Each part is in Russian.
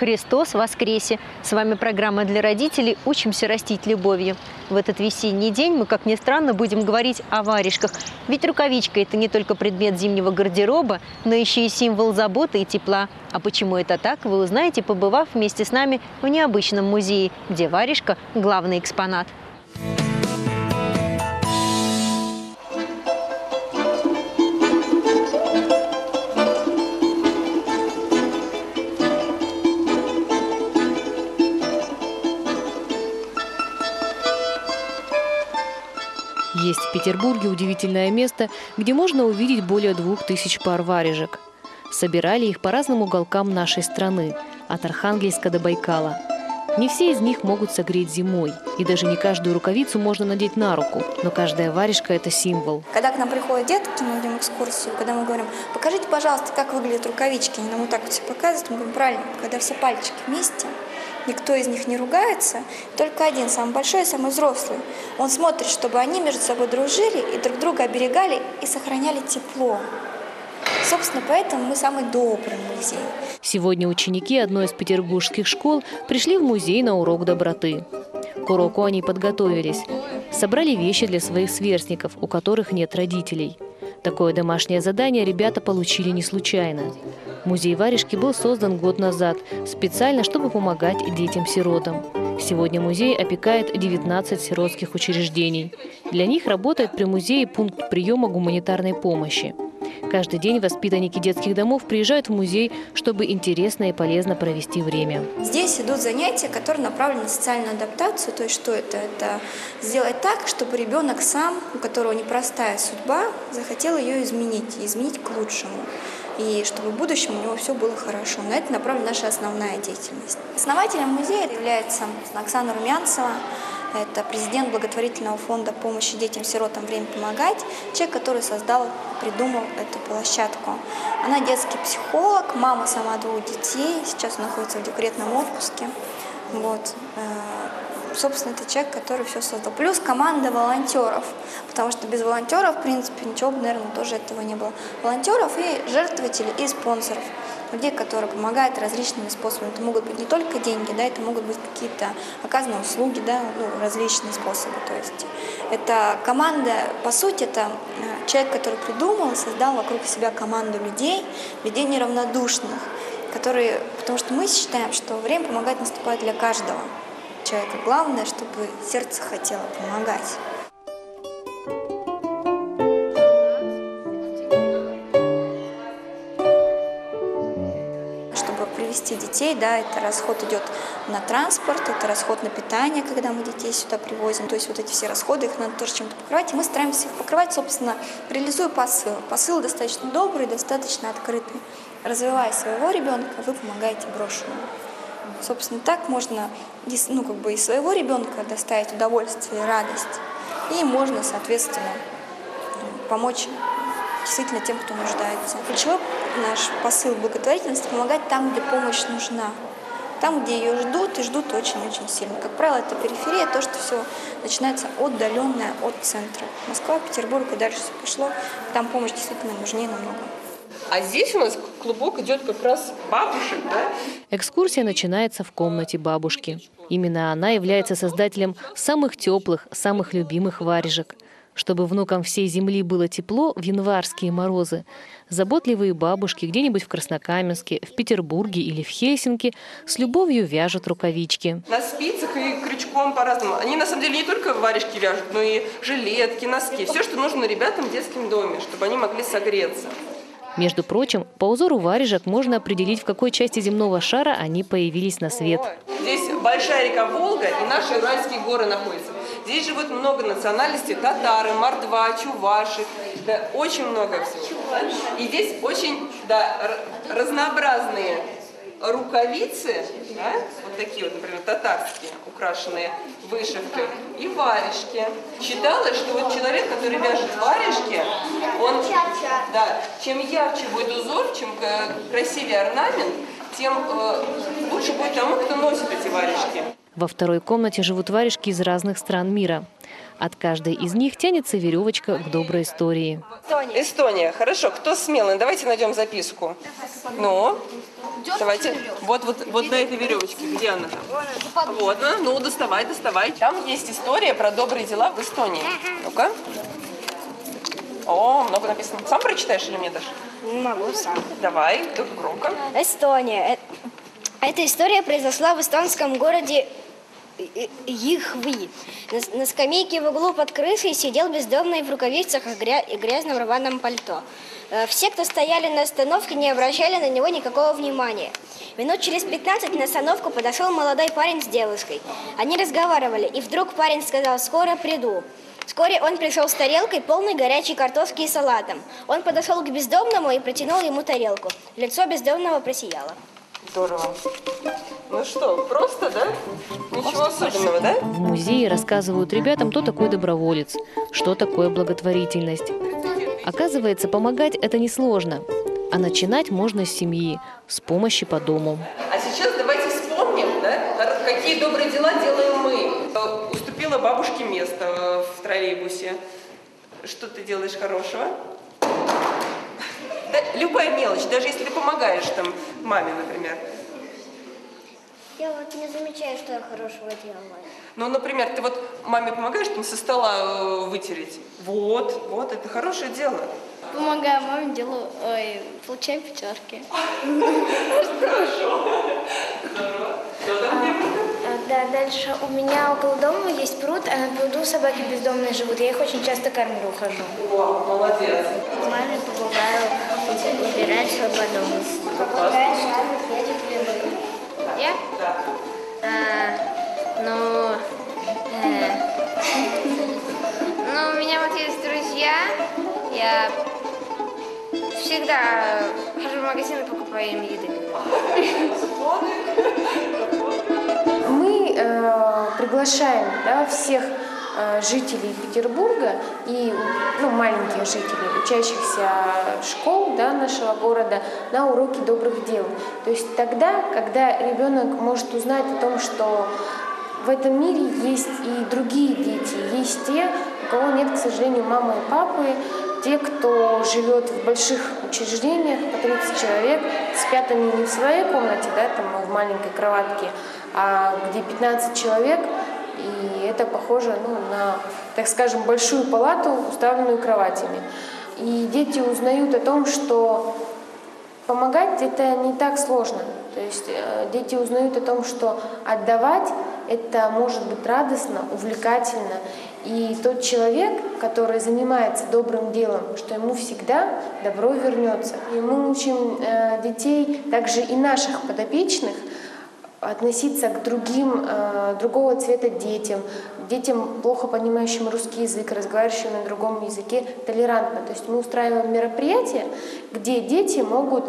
Христос воскресе! С вами программа для родителей «Учимся растить любовью». В этот весенний день мы, как ни странно, будем говорить о варежках. Ведь рукавичка – это не только предмет зимнего гардероба, но еще и символ заботы и тепла. А почему это так, вы узнаете, побывав вместе с нами в необычном музее, где варежка – главный экспонат. Есть в Петербурге удивительное место, где можно увидеть более 2000 пар варежек. Собирали их по разным уголкам нашей страны, от Архангельска до Байкала. Не все из них могут согреть зимой, и даже не каждую рукавицу можно надеть на руку, но каждая варежка – это символ. Когда к нам приходят детки, мы идем экскурсию, когда мы говорим, покажите, пожалуйста, как выглядят рукавички, они нам вот так вот все показывают, мы говорим, правильно, когда все пальчики вместе, никто из них не ругается, только один, самый большой, самый взрослый. Он смотрит, чтобы они между собой дружили и друг друга оберегали и сохраняли тепло. Собственно, поэтому мы самый добрый музей. Сегодня ученики одной из петербургских школ пришли в музей на урок доброты. К уроку они подготовились. Собрали вещи для своих сверстников, у которых нет родителей. Такое домашнее задание ребята получили не случайно. Музей варежки был создан год назад, специально, чтобы помогать детям-сиротам. Сегодня музей опекает 19 сиротских учреждений. Для них работает при музее пункт приема гуманитарной помощи. Каждый день воспитанники детских домов приезжают в музей, чтобы интересно и полезно провести время. Здесь идут занятия, которые направлены на социальную адаптацию. То есть что это? Это сделать так, чтобы ребенок сам, у которого непростая судьба, захотел ее изменить, и изменить к лучшему. И чтобы в будущем у него все было хорошо. На это направлена наша основная деятельность. Основателем музея является Оксана Румянцева. Это президент благотворительного фонда помощи детям-сиротам «Время помогать», человек, который создал, придумал эту площадку. Она детский психолог, мама сама 2 детей, сейчас находится в декретном отпуске. Вот. Собственно, это человек, который все создал. Плюс команда волонтеров, потому что без волонтеров, в принципе, ничего бы, наверное, тоже этого не было. Волонтеров и жертвователей, и спонсоров. Людей, которые помогают различными способами. Это могут быть не только деньги, да, это могут быть какие-то оказанные услуги, да, различные способы. То есть это команда, по сути, это человек, который придумал и создал вокруг себя команду людей неравнодушных, которые, потому что мы считаем, что время помогать наступает для каждого человека. Главное, чтобы сердце хотело помогать. Привести детей, да, это расход идет на транспорт, это расход на питание, когда мы детей сюда привозим. То есть вот эти все расходы, их надо тоже чем-то покрывать. И мы стараемся их покрывать, собственно, реализуя посыл. Посыл достаточно добрый, достаточно открытый. Развивая своего ребенка, вы помогаете брошенному. Собственно, так можно и своего ребенка доставить удовольствие и радость. И можно, соответственно, помочь действительно тем, кто нуждается. Ключевой наш посыл благотворительности – помогать там, где помощь нужна. Там, где ее ждут, и ждут очень-очень сильно. Как правило, это периферия, то, что все начинается отдаленное от центра. Москва, Петербург и дальше все пошло. Там помощь действительно нужнее намного. А здесь у нас клубок идет как раз бабушек, да? Экскурсия начинается в комнате бабушки. Именно она является создателем самых теплых, самых любимых варежек. Чтобы внукам всей земли было тепло в январские морозы, заботливые бабушки где-нибудь в Краснокаменске, в Петербурге или в Хельсинки с любовью вяжут рукавички. На спицах и крючком по-разному. Они на самом деле не только варежки вяжут, но и жилетки, носки. Все, что нужно ребятам в детском доме, чтобы они могли согреться. Между прочим, по узору варежек можно определить, в какой части земного шара они появились на свет. Здесь большая река Волга и наши Уральские горы находятся. Здесь живут много национальностей: татары, мордва, чуваши, да, очень много всего. И здесь очень разнообразные рукавицы, да, вот такие вот, например, татарские, украшенные вышивкой, и варежки. Считалось, что вот человек, который вяжет варежки, он, чем ярче будет узор, чем красивее орнамент, тем лучше будет тому, кто носит эти варежки. Во второй комнате живут варежки из разных стран мира. От каждой из них тянется веревочка к доброй истории. Эстония. Хорошо. Кто смелый? Давайте найдем записку. Ну? Давайте. Вот на этой веревочке. Где она там? Вот она. Ну, доставай. Там есть история про добрые дела в Эстонии. Ну-ка. О, много написано. Сам прочитаешь или мне дашь? Не могу сам. Давай, только громко. Эстония. Эта история произошла в эстонском городе Йõhvi. На скамейке в углу под крышей сидел бездомный в рукавицах и грязном рваном пальто. Все, кто стояли на остановке, не обращали на него никакого внимания. Минут через 15 на остановку подошел молодой парень с девушкой. Они разговаривали, и вдруг парень сказал: «Скоро приду». Вскоре он пришел с тарелкой, полной горячей картошки и салатом. Он подошел к бездомному и протянул ему тарелку. Лицо бездомного просияло. Здорово. Ну что, просто, да? Ничего особенного, да? В музее рассказывают ребятам, кто такой доброволец, что такое благотворительность. Оказывается, помогать это несложно, а начинать можно с семьи, с помощи по дому. А сейчас давайте вспомним, да, какие добрые дела делаем мы. Уступила бабушке место в троллейбусе. Что ты делаешь хорошего? Да, любая мелочь, даже если ты помогаешь там маме, например. Я вот не замечаю, что я хорошего делаю. Ну, например, ты вот маме помогаешь там со стола вытереть. Вот, это хорошее дело. Помогаю маме, получаю пятерки. Хорошо. Здорово. Да, дальше у меня около дома есть пруд, а на пруду собаки бездомные живут. Я их очень часто кормлю, ухожу. О, молодец. Маме помогаю убирать свой дом. Помогаешь маме ездить в лесу. Я? Да. У меня вот есть друзья. Я всегда хожу в магазин и покупаю им еды. Мы приглашаем, да, всех жителей Петербурга и маленьких жителей, учащихся школ, да, нашего города, на уроки добрых дел. То есть тогда, когда ребенок может узнать о том, что в этом мире есть и другие дети, есть те, у кого нет, к сожалению, мамы и папы, те, кто живет в больших учреждениях, по 30 человек, спят они не в своей комнате, да, там, в маленькой кроватке, а где 15 человек, и это похоже на, так скажем, большую палату, уставленную кроватями. И дети узнают о том, что помогать это не так сложно. То есть дети узнают о том, что отдавать это может быть радостно, увлекательно. И тот человек, который занимается добрым делом, что ему всегда добро вернется. И мы учим детей, также и наших подопечных, относиться к другого цвета детям, плохо понимающим русский язык, разговаривающим на другом языке, толерантно. То есть мы устраиваем мероприятия, где дети могут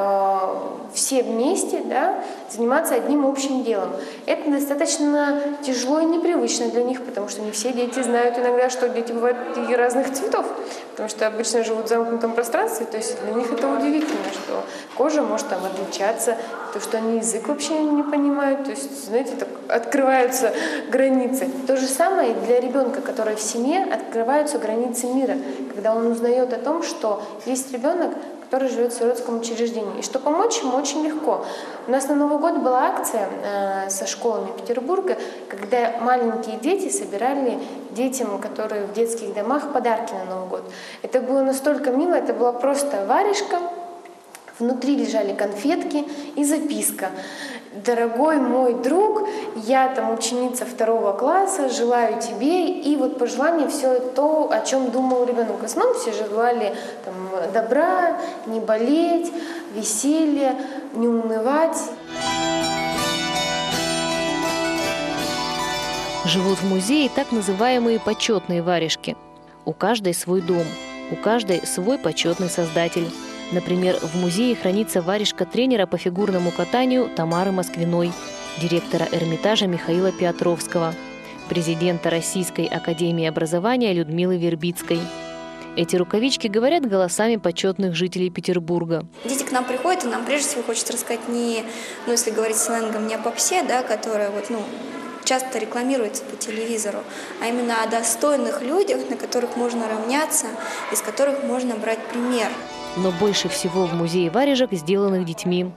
все вместе, да, заниматься одним общим делом. Это достаточно тяжело и непривычно для них, потому что не все дети знают иногда, что дети бывают и разных цветов, потому что обычно живут в замкнутом пространстве, то есть для них это удивительно, что кожа может там отличаться, то, что они язык вообще не понимают, то есть, знаете, так открываются границы. То же самое и для ребенка, который в семье, открываются границы мира, когда он узнает о том, что есть ребенок, который живет в сиротском учреждении, и что помочь ему очень легко. У нас на Новый год была акция со школами Петербурга, когда маленькие дети собирали детям, которые в детских домах, подарки на Новый год. Это было настолько мило, это была просто варежка, внутри лежали конфетки и записка. «Дорогой мой друг, я там ученица 2 класса, желаю тебе». И вот пожелание все то, о чем думал ребенок. В основном все желали там добра, не болеть, веселья, не унывать. Живут в музее так называемые почетные варежки. У каждой свой дом, у каждой свой почетный создатель. Например, в музее хранится варежка тренера по фигурному катанию Тамары Москвиной, директора Эрмитажа Михаила Петровского, президента Российской академии образования Людмилы Вербицкой. Эти рукавички говорят голосами почетных жителей Петербурга. Дети к нам приходят, и нам прежде всего хочется рассказать не, если говорить сленгом, не о попсе, да, которая часто рекламируется по телевизору, а именно о достойных людях, на которых можно равняться, из которых можно брать пример. Но больше всего в музее варежек, сделанных детьми.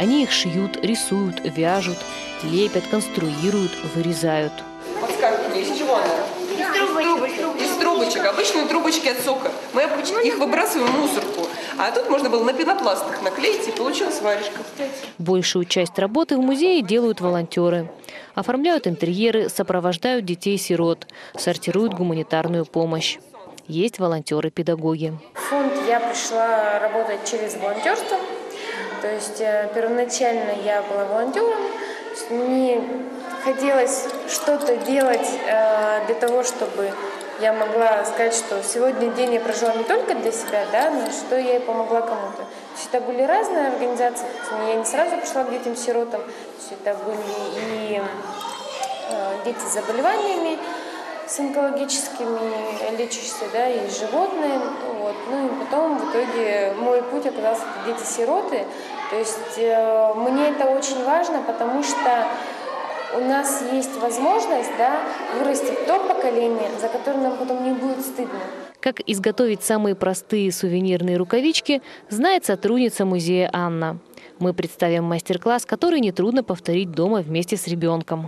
Они их шьют, рисуют, вяжут, лепят, конструируют, вырезают. Подскажите мне, из чего она? Из трубочек. Обычные трубочки от сока. Мы обычно их выбрасываем в мусорку. А тут можно было на пенопластах наклеить, и получилась варежка. Большую часть работы в музее делают волонтеры. Оформляют интерьеры, сопровождают детей-сирот, сортируют гуманитарную помощь. Есть волонтеры-педагоги. В фонд я пришла работать через волонтерство. То есть первоначально я была волонтером. Мне хотелось что-то делать для того, чтобы я могла сказать, что сегодня день я прожила не только для себя, да, но что я и помогла кому-то. То есть это были разные организации. Я не сразу пришла к детям-сиротам. То есть это были и дети с заболеваниями, с онкологическими, лечащиеся, да, и животные. Вот. Ну и потом в итоге мой путь оказался дети-сироты. То есть мне это очень важно, потому что у нас есть возможность, да, вырастить то поколение, за которое нам потом не будет стыдно. Как изготовить самые простые сувенирные рукавички, знает сотрудница музея Анна. Мы представим мастер-класс, который нетрудно повторить дома вместе с ребенком.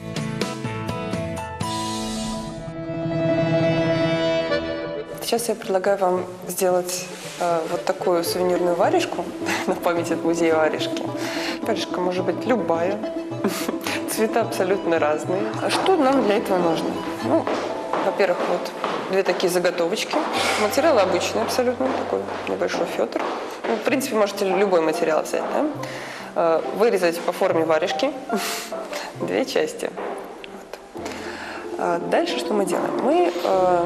Сейчас я предлагаю вам сделать вот такую сувенирную варежку на память от музея варежки. Варежка может быть любая, цвета абсолютно разные. А что нам для этого нужно? Ну, во-первых, вот две такие заготовочки. Материал обычный абсолютно, такой небольшой фетр. Ну, в принципе, можете любой материал взять, да? Вырезать по форме варежки две части. Вот. Дальше что мы делаем? Мы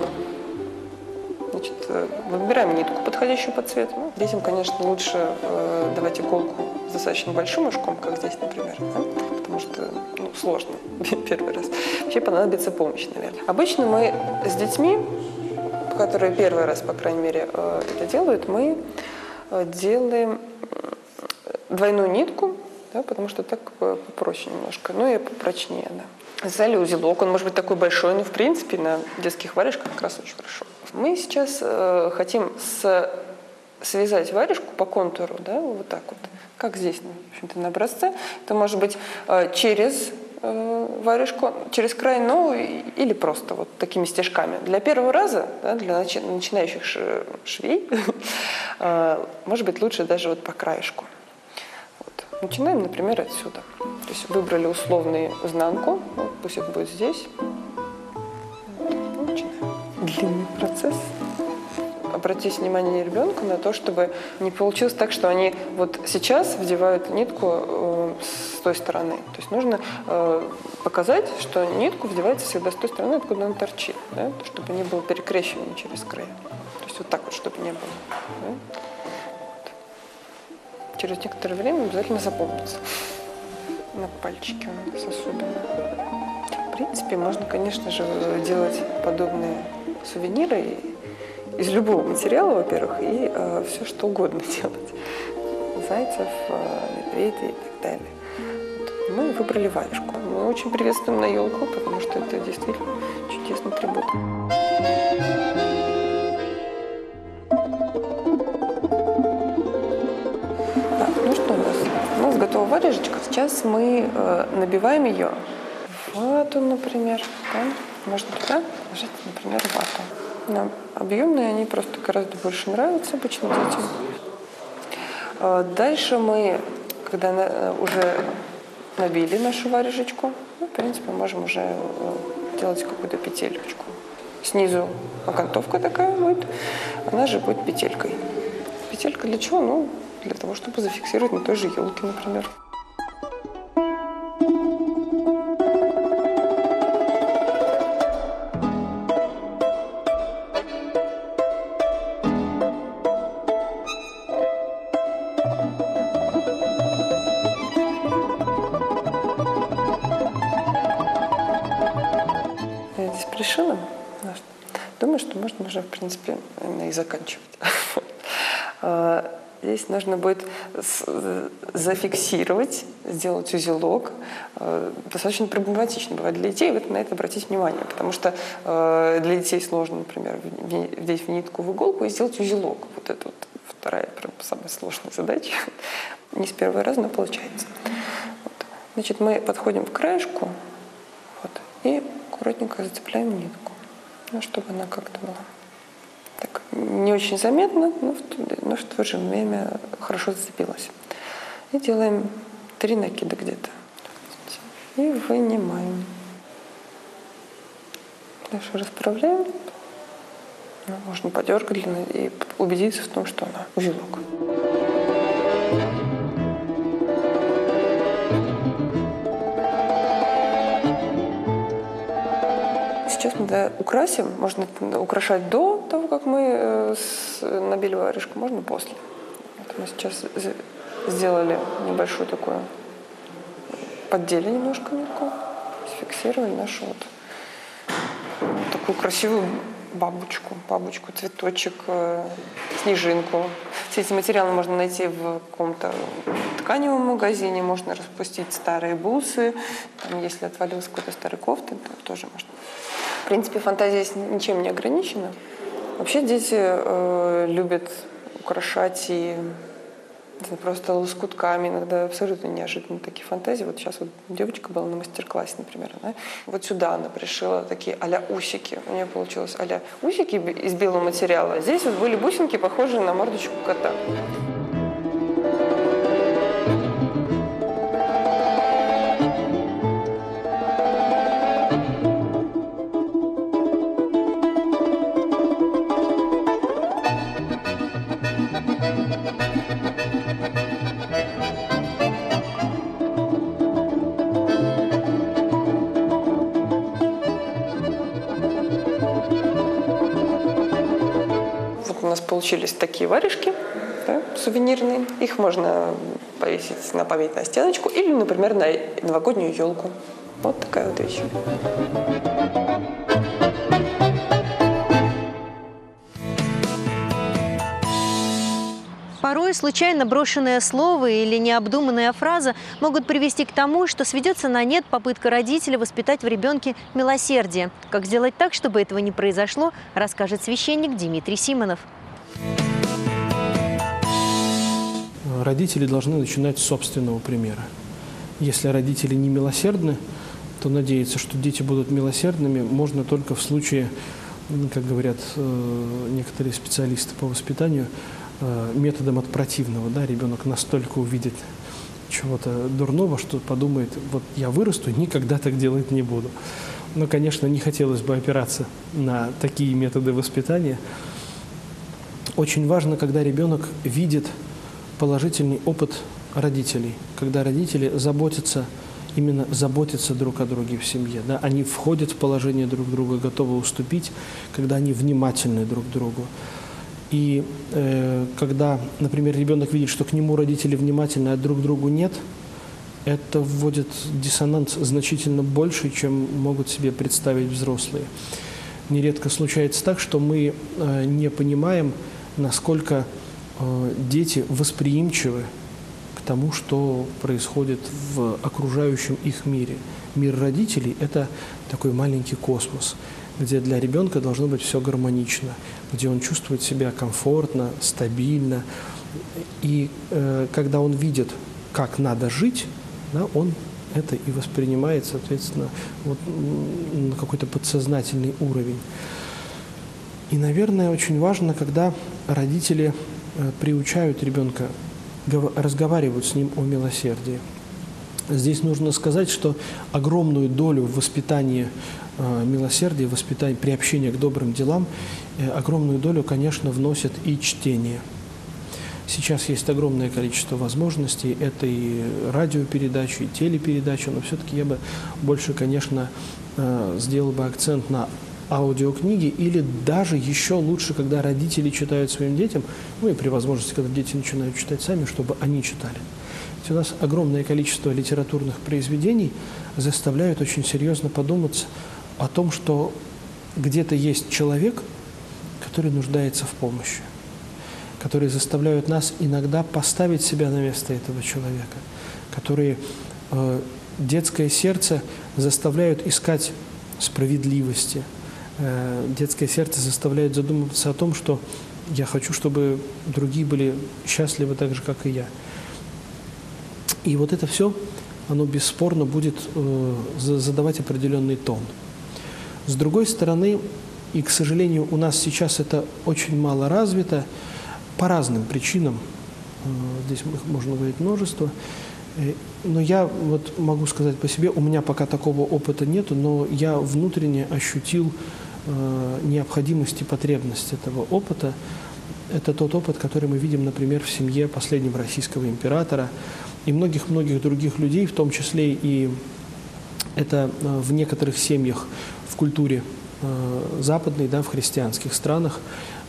выбираем нитку, подходящую по цвету. Ну, детям, конечно, лучше давать иголку с достаточно большим ушком, как здесь, например, да? Потому что сложно первый раз. Вообще понадобится помощь, наверное. Обычно мы с детьми, которые первый раз, по крайней мере, это делают, мы делаем двойную нитку, да, потому что так попроще немножко, ну и попрочнее. Да. Связали узелок, он может быть такой большой, но в принципе на детских варежках как раз очень хорошо. Мы сейчас хотим связать варежку по контуру, да, вот так вот, как здесь, в общем-то, на образце. Это может быть через варежку, через край, ну или просто вот такими стежками. Для первого раза, да, для начинающих швей, может быть лучше даже вот по краешку. Вот. Начинаем, например, отсюда. То есть выбрали условную изнанку, вот, пусть это будет здесь. Начинаем. Длинный процесс. Обратите внимание ребенка на то, чтобы не получилось так, что они вот сейчас вдевают нитку с той стороны. То есть нужно показать, что нитку вдевается всегда с той стороны, откуда она торчит, да? Чтобы не было перекрещивания через края. То есть вот так вот, чтобы не было. Да? Вот. Через некоторое время обязательно запомнится. На пальчике у нас особенно. В принципе, можно, конечно же, делать подобные сувениры из любого материала, во-первых, и все что угодно делать. Зайцев, медведей и так далее. Вот. Мы выбрали варежку. Мы очень приветствуем на елку, потому что это действительно чудесный атрибут. Так, ну что у нас? У нас готова варежечка. Сейчас мы набиваем ее в вату, например. Да? Можно туда положить, например, вату. Нам объемные, они просто гораздо больше нравятся обычно детям. Дальше мы, когда уже набили нашу варежечку, в принципе, можем уже делать какую-то петельку. Снизу окантовка такая будет, она же будет петелькой. Петелька для чего? Ну, для того, чтобы зафиксировать на той же елке, например. Пришила. Думаю, что можно уже, в принципе, и заканчивать. Здесь нужно будет зафиксировать, сделать узелок. Достаточно проблематично бывает для детей, вы на это обратите внимание, потому что для детей сложно, например, вдеть в нитку в иголку и сделать узелок. Вот это вот вторая, прям, самая сложная задача. не с первого раза, но получается. Вот. Значит, мы подходим к краешку вот, и аккуратненько зацепляем нитку, ну, чтобы она как-то была так, не очень заметно, но в то же время хорошо зацепилась. И делаем 3 накида где-то. И вынимаем. Дальше расправляем. Можно подергать и убедиться в том, что она узелок. Сейчас мы украсим. Можно украшать до того, как мы набили варежку, можно после. Вот мы сейчас сделали небольшую такую, поддели немножко нитку, сфиксировали нашу вот такую красивую бабочку, цветочек, снежинку. Все эти материалы можно найти в каком-то тканевом магазине, можно распустить старые бусы, там, если отвалился какой-то старый кофты, то тоже можно. В принципе, фантазия здесь ничем не ограничена. Вообще дети любят украшать и просто лоскутками, иногда абсолютно неожиданные такие фантазии. Вот сейчас вот девочка была на мастер-классе, например, она вот сюда она пришила такие а-ля усики. У нее получилось а-ля усики из белого материала. Здесь вот были бусинки, похожие на мордочку кота. У нас получились такие варежки, да, сувенирные. Их можно повесить на память на стеночку или, например, на новогоднюю елку. Вот такая вот вещь. Порой случайно брошенное слово или необдуманная фраза могут привести к тому, что сведется на нет попытка родителя воспитать в ребенке милосердие. Как сделать так, чтобы этого не произошло, расскажет священник Дмитрий Симонов. Родители должны начинать с собственного примера. Если родители не милосердны, то надеяться, что дети будут милосердными, можно только в случае, как говорят некоторые специалисты по воспитанию, методом от противного. Да? Ребенок настолько увидит чего-то дурного, что подумает, вот я вырасту, никогда так делать не буду. Но, конечно, не хотелось бы опираться на такие методы воспитания. Очень важно, когда ребенок видит положительный опыт родителей, когда родители заботятся друг о друге в семье. Да? Они входят в положение друг друга, готовы уступить, когда они внимательны друг к другу. И когда, например, ребенок видит, что к нему родители внимательны, а друг к другу нет, это вводит диссонанс значительно больше, чем могут себе представить взрослые. Нередко случается так, что мы не понимаем, насколько дети восприимчивы к тому, что происходит в окружающем их мире. Мир родителей – это такой маленький космос, где для ребенка должно быть все гармонично, где он чувствует себя комфортно, стабильно. И когда он видит, как надо жить, да, он это и воспринимает, соответственно, вот, на какой-то подсознательный уровень. И, наверное, очень важно, когда родители приучают ребенка, разговаривают с ним о милосердии. Здесь нужно сказать, что огромную долю в воспитании милосердия, приобщения к добрым делам, огромную долю, конечно, вносит и чтение. Сейчас есть огромное количество возможностей, это и радиопередачи, и телепередачи, но все-таки я бы больше, конечно, сделал бы акцент на аудиокниги, или даже еще лучше, когда родители читают своим детям, ну и при возможности, когда дети начинают читать сами, чтобы они читали. Ведь у нас огромное количество литературных произведений заставляют очень серьезно подумать о том, что где-то есть человек, который нуждается в помощи, которые заставляют нас иногда поставить себя на место этого человека, которые детское сердце заставляют искать справедливости, детское сердце заставляет задумываться о том, что я хочу, чтобы другие были счастливы так же, как и я. И вот это все, оно бесспорно будет задавать определенный тон. С другой стороны, и, к сожалению, у нас сейчас это очень мало развито по разным причинам. Здесь можно говорить множество. Но я вот могу сказать по себе, у меня пока такого опыта нету, но я внутренне ощутил необходимость и потребность этого опыта. Это тот опыт, который мы видим, например, в семье последнего российского императора и многих-многих других людей, в том числе и это в некоторых семьях в культуре западной, да, в христианских странах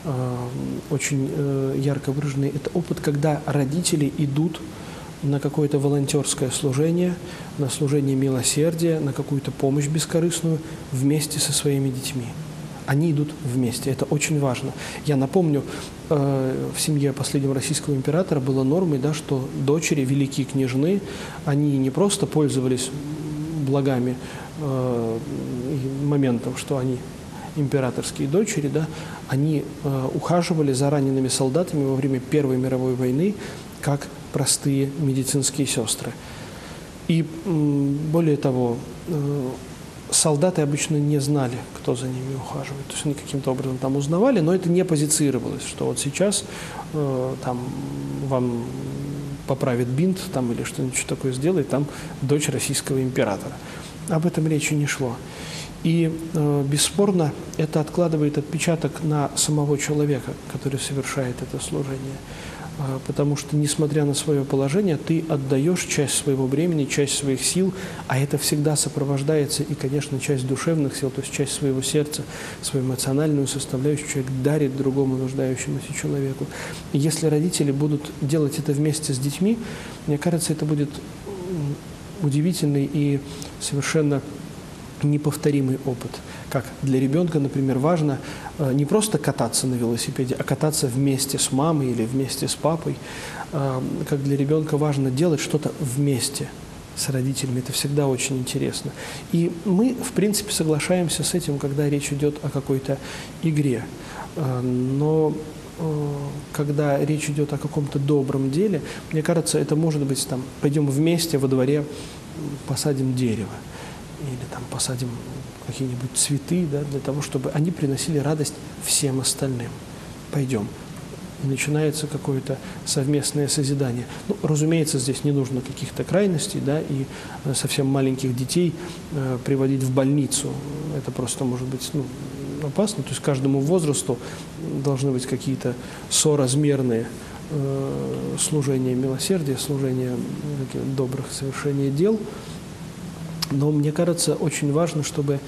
очень ярко выраженный. Это опыт, когда родители идут на какое-то волонтерское служение, на служение милосердия, на какую-то помощь бескорыстную вместе со своими детьми. Они идут вместе, это очень важно. Я напомню, в семье последнего российского императора было нормой, да, что дочери, великие княжны, они не просто пользовались благами моментом, что они императорские дочери, да, они ухаживали за ранеными солдатами во время Первой мировой войны, как простые медицинские сестры. И более того, солдаты обычно не знали, кто за ними ухаживает. То есть они каким-то образом там узнавали, но это не позицировалось, что вот сейчас там вам поправит бинт там, или что-нибудь такое сделает, там дочь российского императора. Об этом речи не шло. И бесспорно это откладывает отпечаток на самого человека, который совершает это служение. Потому что, несмотря на свое положение, ты отдаешь часть своего времени, часть своих сил, а это всегда сопровождается и, конечно, часть душевных сил, то есть часть своего сердца, свою эмоциональную составляющую человек дарит другому нуждающемуся человеку. И если родители будут делать это вместе с детьми, мне кажется, это будет удивительный и совершенно неповторимый опыт. Как для ребенка, например, важно не просто кататься на велосипеде, а кататься вместе с мамой или вместе с папой. Как для ребенка важно делать что-то вместе с родителями. Это всегда очень интересно. И мы, в принципе, соглашаемся с этим, когда речь идет о какой-то игре. Но когда речь идет о каком-то добром деле, мне кажется, это может быть, там, пойдем вместе во дворе посадим дерево. Или там посадим какие-нибудь цветы, да, для того, чтобы они приносили радость всем остальным. Пойдем. И начинается какое-то совместное созидание. Ну, разумеется, здесь не нужно каких-то крайностей, да, и совсем маленьких детей приводить в больницу. Это просто может быть опасно. То есть каждому возрасту должны быть какие-то соразмерные служения милосердия, служения добрых совершения дел. Но мне кажется, очень важно, чтобы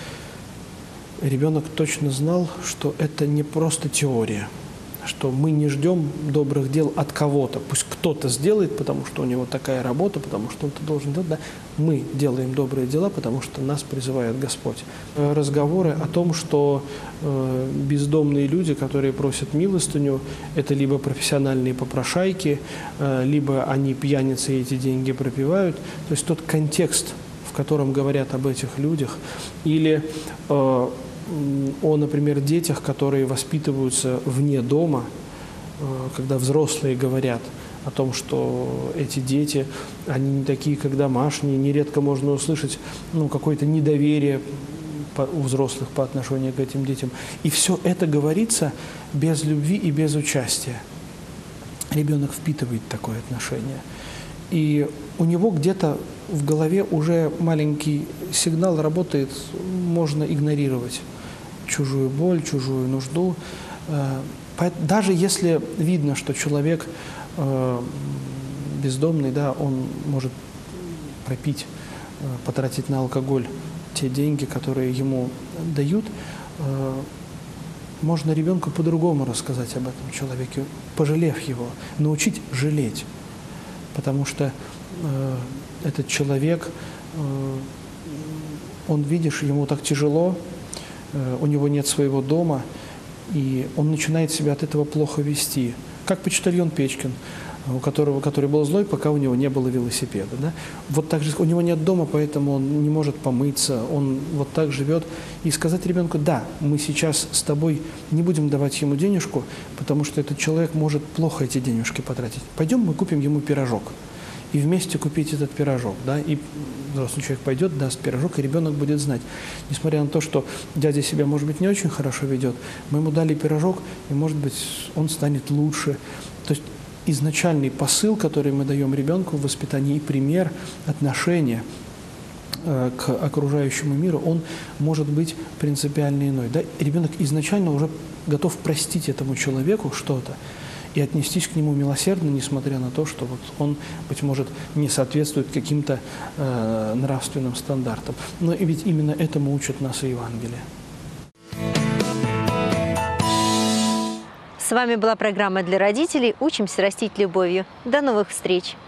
ребенок точно знал, что это не просто теория, что мы не ждем добрых дел от кого-то. Пусть кто-то сделает, потому что у него такая работа, потому что он это должен делать. Да? Мы делаем добрые дела, потому что нас призывает Господь. Разговоры о том, что бездомные люди, которые просят милостыню, это либо профессиональные попрошайки, либо они пьяницы и эти деньги пропивают. То есть тот контекст, в котором говорят об этих людях, или о, например, детях, которые воспитываются вне дома, когда взрослые говорят о том, что эти дети, они не такие, как домашние, нередко можно услышать какое-то недоверие у взрослых по отношению к этим детям. И все это говорится без любви и без участия. Ребенок впитывает такое отношение. И у него где-то в голове уже маленький сигнал работает, можно игнорировать чужую боль, чужую нужду. Даже если видно, что человек бездомный, да, он может пропить, потратить на алкоголь те деньги, которые ему дают, можно ребенку по-другому рассказать об этом человеке, пожалев его, научить жалеть. Потому что этот человек, он, видишь, ему так тяжело, у него нет своего дома, и он начинает себя от этого плохо вести. Как почтальон Печкин, который был злой, пока у него не было велосипеда. Да? Вот так же у него нет дома, поэтому он не может помыться, он вот так живет. И сказать ребенку: да, мы сейчас с тобой не будем давать ему денежку, потому что этот человек может плохо эти денежки потратить. Пойдем мы купим ему пирожок. и вместе купить этот пирожок. Да? И взрослый человек пойдет, даст пирожок, и ребенок будет знать. Несмотря на то, что дядя себя, может быть, не очень хорошо ведет, мы ему дали пирожок, и, может быть, он станет лучше. То есть изначальный посыл, который мы даем ребенку в воспитании, и пример, отношения к окружающему миру, он может быть принципиально иной. Да? Ребенок изначально уже готов простить этому человеку что-то и отнестись к нему милосердно, несмотря на то, что вот он, быть может, не соответствует каким-то нравственным стандартам. Но и ведь именно этому учат нас и Евангелие. С вами была программа для родителей «Учимся растить любовью». До новых встреч!